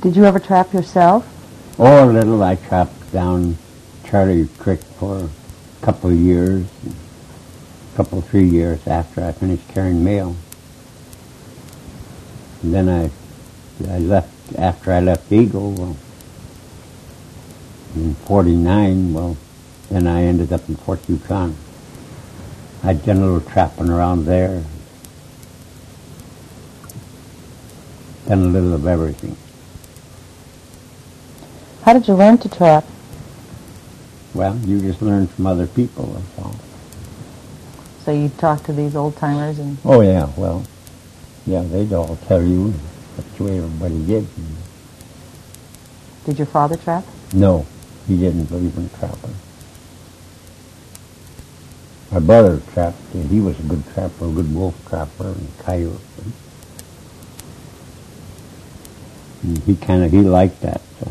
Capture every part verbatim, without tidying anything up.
Did you ever trap yourself? Oh, a little. I trapped down Charlie Creek for a couple of years, a couple, three years after I finished carrying mail. And then I, I left, after I left Eagle, well, in forty-nine, well, then I ended up in Fort Yukon. I'd done a little trapping around there. Done a little of everything. How did you learn to trap? Well, you just learn from other people, that's all. So you talk to these old timers and... Oh, yeah, well, yeah, they'd all tell you that's the way everybody did. Did your father trap? No, he didn't believe in trapping. My brother trapped. He was a good trapper, a good wolf trapper and coyote. And he kind of, he liked that, so.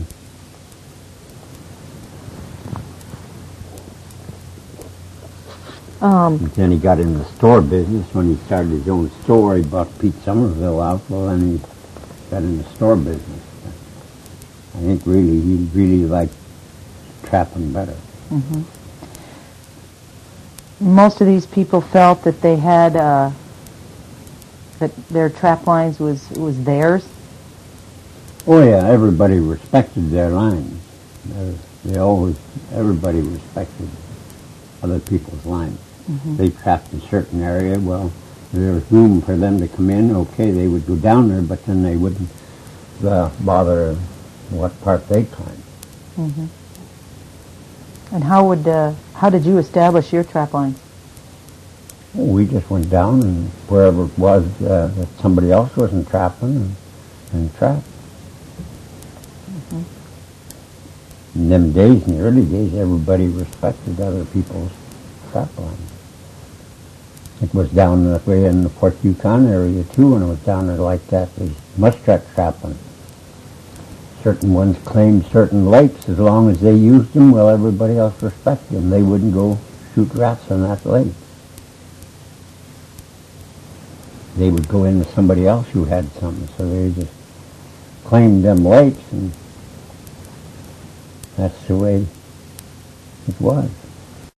Um, And then he got in the store business. When he started his own store, he bought Pete Somerville out. Well, then he got in the store business. I think really, he really liked trapping better. mm-hmm. Most of these people felt that they had, uh, that their trap lines was, was theirs. Oh yeah, everybody respected their lines. They, they always, everybody respected other people's lines. Mm-hmm. They trapped in a certain area, well, there was room for them to come in, okay, they would go down there, but then they wouldn't uh, bother what part they climbed. Mm-hmm. And how would, uh, how did you establish your trap lines? Well, we just went down and wherever it was uh, that somebody else wasn't trapping and, and trapped. Mm-hmm. In them days, in the early days, everybody respected other people's trap lines. It was down that way in the Fort Yukon area too, when it was down there like that, they muskrat trapping. Certain ones claimed certain lakes. As long as they used them, well, everybody else respected them. They wouldn't go shoot rats on that lake. They would go into somebody else who had something, so they just claimed them lakes, and that's the way it was.